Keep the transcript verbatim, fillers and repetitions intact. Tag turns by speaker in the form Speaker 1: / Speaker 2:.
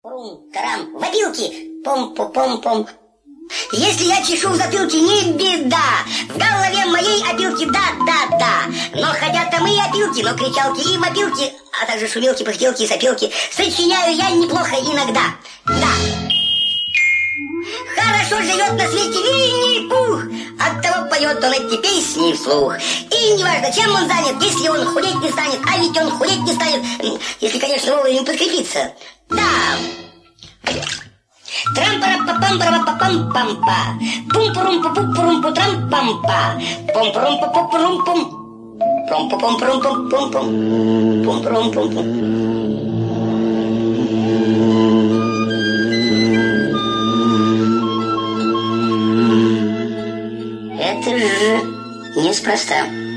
Speaker 1: Тарам, в опилке, пом-пом-пом-пом. Если я чешу в затылке, не беда. В голове моей опилки, да-да-да. Но хотя там и опилки, но кричалки и мобилки, а также шумелки, пыхтелки и сопелки сочиняю я неплохо иногда. Да. Хорошо живет на свете Винни-Пух, оттого поет он эти песни вслух. И неважно, чем он занят, если он худеть не станет, а ведь он худеть не станет, если, конечно, вовремя подкрепиться. Да. Трам-пара-па-пам-пара-па-пам-пам-па. Пум-пурум-пу-пу-пурум-пу-трам-пам-па. Пум-пурум-пу-пу-пурум-пум. Пум-пу-пум-пурум-пум-пум. Пум-пурум-пум-пум. Это же неспроста.